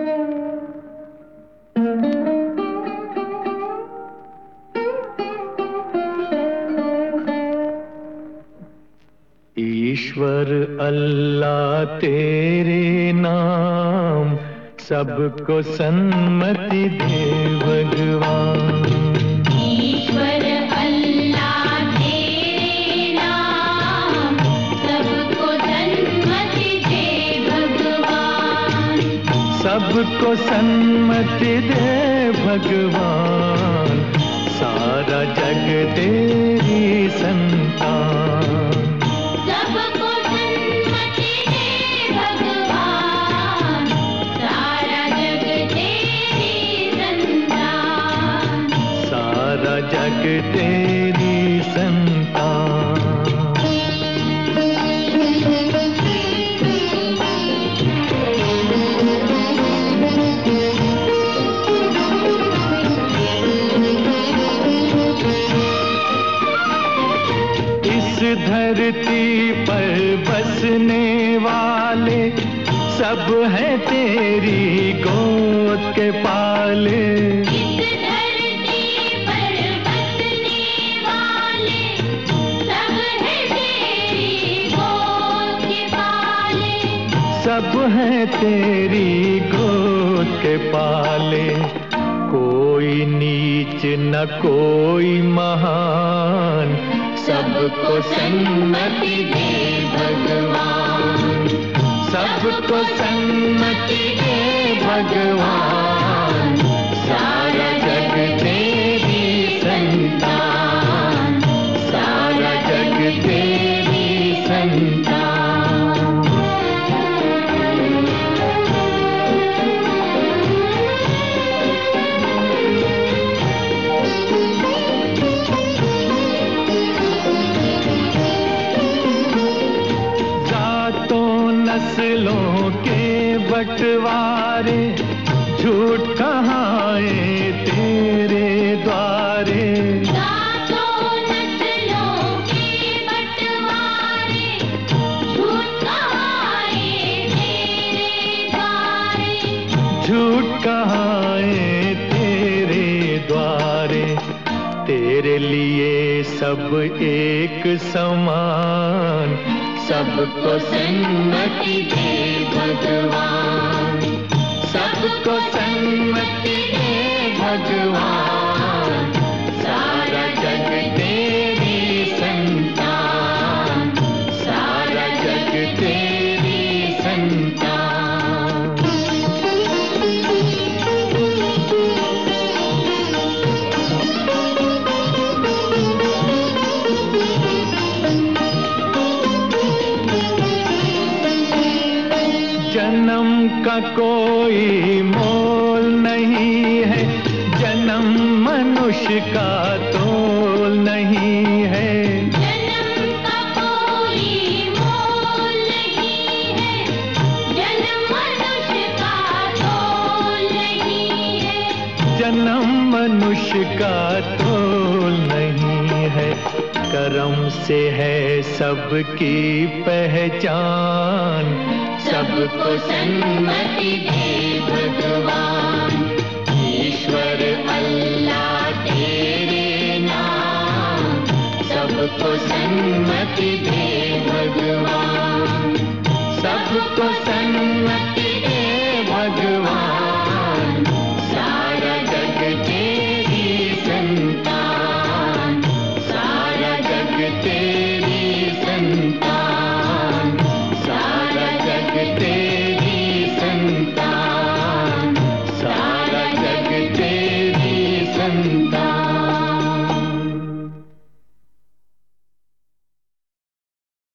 ईश्वर अल्लाह तेरे नाम सबको सन्मति दे भगवान। ईश्वर अल्लाह तेरे नाम सबको सन्मति दे भगवान। सबको सन्मति दे भगवान, सारा जग तेरी संतान। जग तेरी संतान। इस धरती पर बसने वाले सब हैं तेरी गोद के पाले। सब हैं तेरी गोद के पाले, कोई नीच न कोई महान, सबको सन्मति दे भगवान। सबको सन्मति दे भगवान, सारा जग तेरी संतान। सारा जग तेरी संतान। नस्लों के बंटवारे झूठ कहाए तेरे द्वारे। नस्लों के बंटवारे झूठ कहाए तेरे द्वारे। झूठ कहाए तेरे द्वारे, तेरे लिए सब एक समान। सबको सन्मति दे भगवान। सबको सन्मति दे भगवान, सारा जग तेरी संतान। सारा जग तेरी संतान। जन्म का कोई मोल नहीं है, जन्म मनुष्य का तोल नहीं है। जन्म का कोई मोल नहीं है, जन्म मनुष्य का तोल नहीं है। जन्म मनुष्य का तोल नहीं है, कर्म से है सबकी पहचान। सबको सन्मति दे भगवान। ईश्वर अल्लाह तेरे नाम सबको सन्मति दे भगवान। सबको सन्मति दे भगवान, सारा जग तेरी संतान। सारा जग तेरी संतान। सारा जग तेरी संतान। सारा जग तेरी संतान।